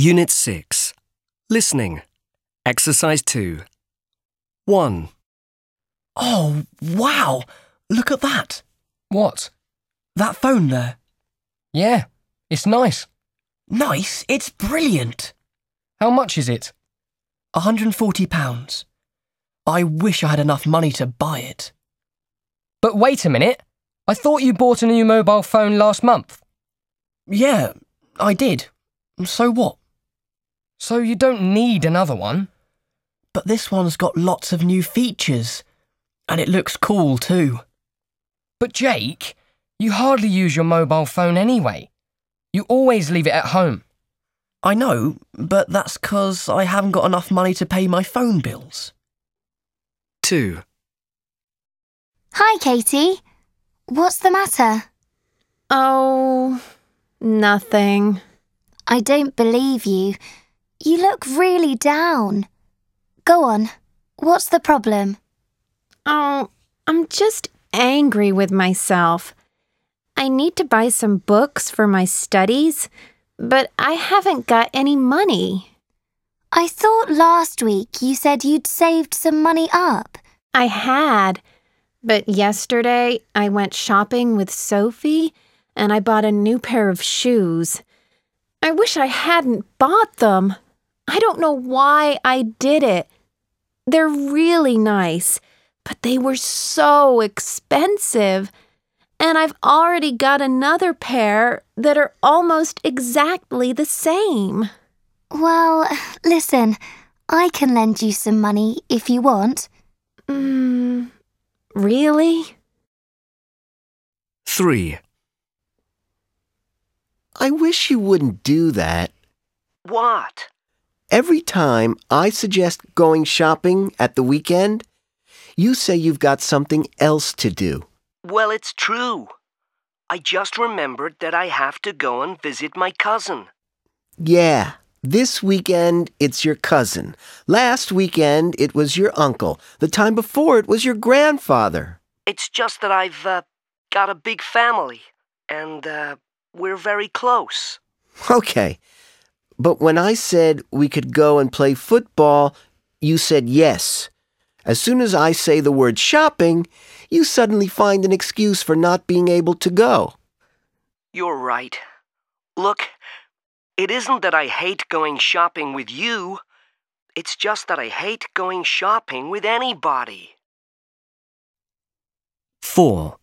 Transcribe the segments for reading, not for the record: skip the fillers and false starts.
Unit 6. Listening. Exercise 2. 1. Oh, wow! Look at that! What? That phone there. Yeah, it's nice. Nice? It's brilliant! How much is it? £140. I wish I had enough money to buy it. But wait a minute. I thought you bought a new mobile phone last month. Yeah, I did. So what? So you don't need another one? But this one's got lots of new features. And it looks cool too. But Jake, you hardly use your mobile phone anyway. You always leave it at home. I know, but that's 'cause I haven't got enough money to pay my phone bills. 2. Hi, Katie. What's the matter? Oh, nothing. I don't believe you. You look really down. Go on. What's the problem? Oh, I'm just angry with myself. I need to buy some books for my studies, but I haven't got any money. I thought last week you said you'd saved some money up. I had, but yesterday I went shopping with Sophie and I bought a new pair of shoes. I wish I hadn't bought them. I don't know why I did it. They're really nice, but they were so expensive. And I've already got another pair that are almost exactly the same. Well, listen, I can lend you some money if you want. Really? 3. I wish you wouldn't do that. What? Every time I suggest going shopping at the weekend, you say you've got something else to do. Well, it's true. I just remembered that I have to go and visit my cousin. Yeah, this weekend it's your cousin. Last weekend it was your uncle. The time before it was your grandfather. It's just that I've got a big family, and we're very close. Okay, but when I said we could go and play football, you said yes. As soon as I say the word shopping, you suddenly find an excuse for not being able to go. You're right. Look, it isn't that I hate going shopping with you. It's just that I hate going shopping with anybody. 4.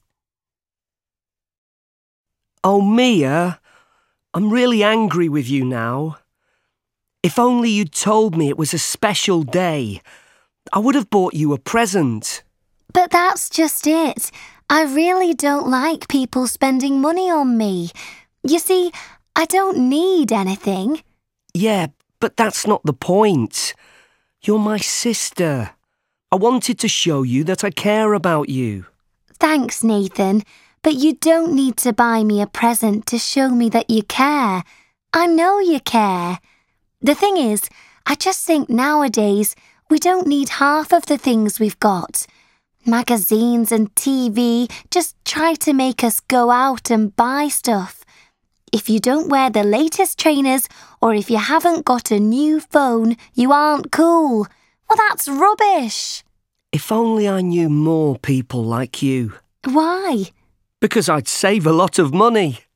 Oh, Mia, I'm really angry with you now. If only you'd told me it was a special day, I would have bought you a present. But that's just it. I really don't like people spending money on me. You see, I don't need anything. Yeah, but that's not the point. You're my sister. I wanted to show you that I care about you. Thanks, Nathan, but you don't need to buy me a present to show me that you care. I know you care. The thing is, I just think nowadays we don't need half of the things we've got. Magazines and TV just try to make us go out and buy stuff. If you don't wear the latest trainers or if you haven't got a new phone, you aren't cool. Well, that's rubbish. If only I knew more people like you. Why? Because I'd save a lot of money.